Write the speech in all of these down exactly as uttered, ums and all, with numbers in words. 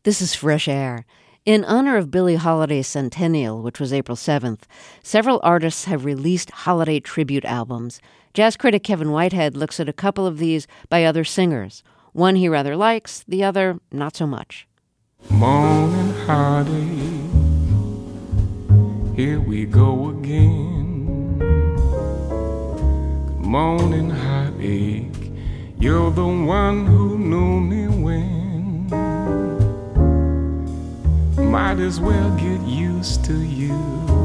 This is Fresh Air. In honor of Billie Holiday's centennial, which was April seventh, several artists have released holiday tribute albums. Jazz critic Kevin Whitehead looks at a couple of these by other singers. One he rather likes, the other not so much. Morning heartache, here we go again. Good morning heartache, you're the one who knew me when. Might as well get used to you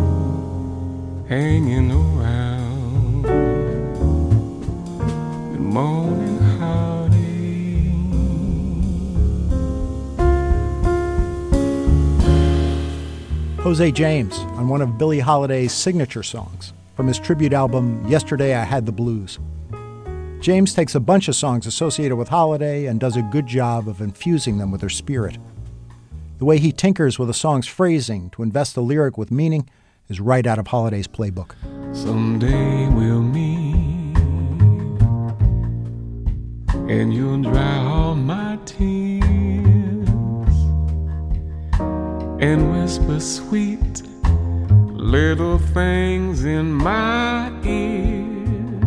hanging around. Good morning heartache. Jose James on one of Billie Holiday's signature songs from his tribute album, Yesterday I Had the Blues. James takes a bunch of songs associated with Holiday and does a good job of infusing them with her spirit. The way he tinkers with a song's phrasing to invest the lyric with meaning is right out of Holiday's playbook. Someday we'll meet and you'll dry all my tears and whisper sweet little things in my ears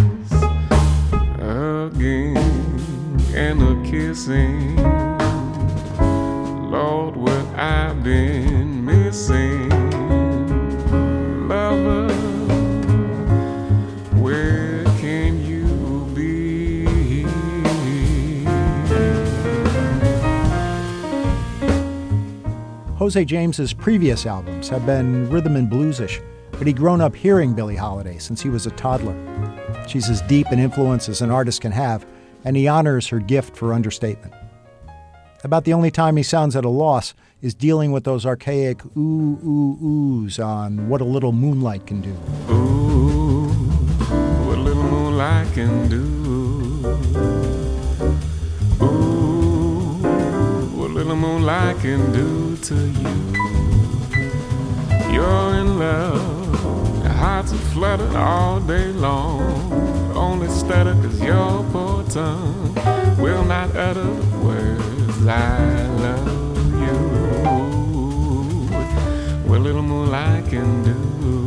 again, and a kissing. Lord, what I've been missing. Lover, where can you be? Jose James's previous albums have been rhythm and bluesish, but he'd grown up hearing Billie Holiday since he was a toddler. She's as deep an influence as an artist can have, and he honors her gift for understatement. About the only time he sounds at a loss is dealing with those archaic ooh, ooh, oohs on What a Little Moonlight Can Do. Ooh, what a little moonlight can do. Ooh, what a little moonlight can do to you. You're in love, your heart's a flutter all day long. Only stutter 'cause your poor tongue will not utter the words I love you. What a little moonlight can do.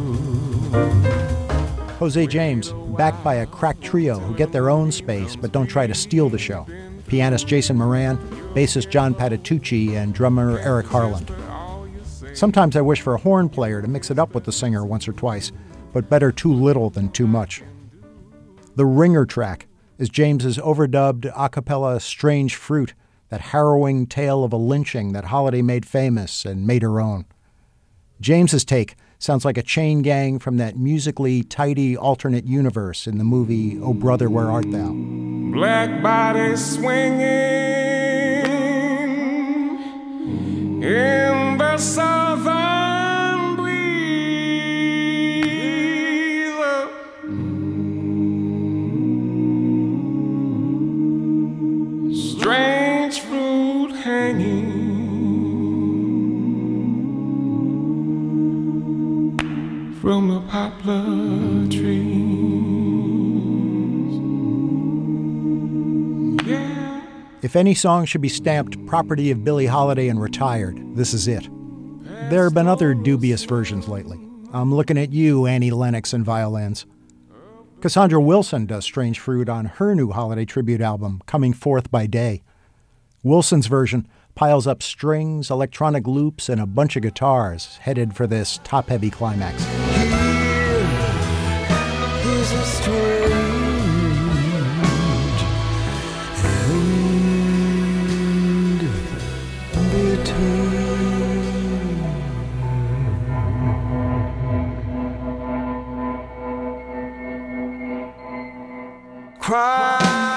Jose James, backed by a crack trio who get their own space but don't try to steal the show. Pianist Jason Moran, bassist John Patitucci, and drummer Eric Harland. Sometimes I wish for a horn player to mix it up with the singer once or twice, but better too little than too much. The Ringer track is James's overdubbed a cappella Strange Fruit, that harrowing tale of a lynching that Holiday made famous and made her own. James's take sounds like a chain gang from that musically tidy alternate universe in the movie Oh Brother, Where Art Thou? Black body swinging in the southern breeze. Strange fruit hanging from the poplar trees. Yeah. If any song should be stamped property of Billie Holiday and retired, this is it. There have been other dubious versions lately. I'm looking at you, Annie Lennox and violins. Cassandra Wilson does Strange Fruit on her new Holiday tribute album, Coming Forth by Day. Wilson's version piles up strings, electronic loops, and a bunch of guitars, headed for this top-heavy climax. Here is a strange and bitter cry.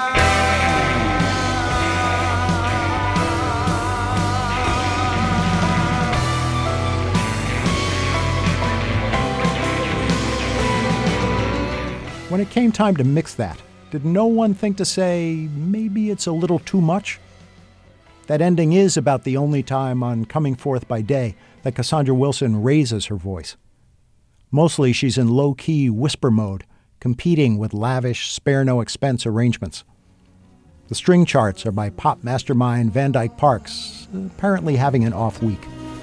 When it came time to mix that, did no one think to say, maybe it's a little too much? That ending is about the only time on Coming Forth by Day that Cassandra Wilson raises her voice. Mostly she's in low-key whisper mode, competing with lavish, spare-no-expense arrangements. The string charts are by pop mastermind Van Dyke Parks, apparently having an off week.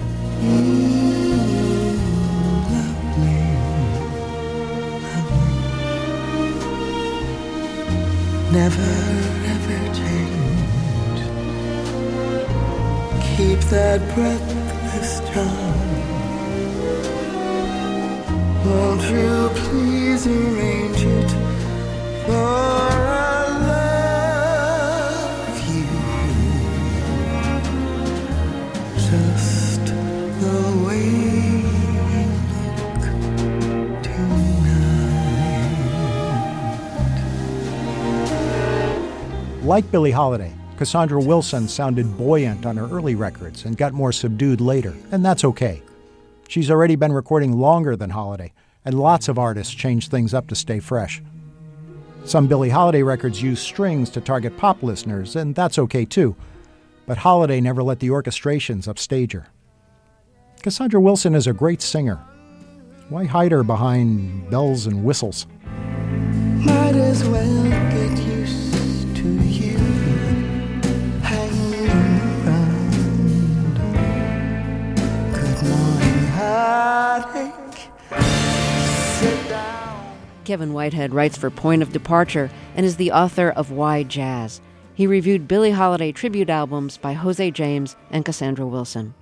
Never ever change. Keep that breathless charm. Won't you please arrange it for I love you just the way you look tonight. Like Billie Holiday, Cassandra Wilson sounded buoyant on her early records and got more subdued later, and that's okay. She's already been recording longer than Holiday, and lots of artists change things up to stay fresh. Some Billie Holiday records use strings to target pop listeners, and that's okay too. But Holiday never let the orchestrations upstage her. Cassandra Wilson is a great singer. Why hide her behind bells and whistles? Might as well get used to you hanging around. Good morning, heartache. Sit down. Kevin Whitehead writes for Point of Departure and is the author of Why Jazz. He reviewed Billie Holiday tribute albums by Jose James and Cassandra Wilson.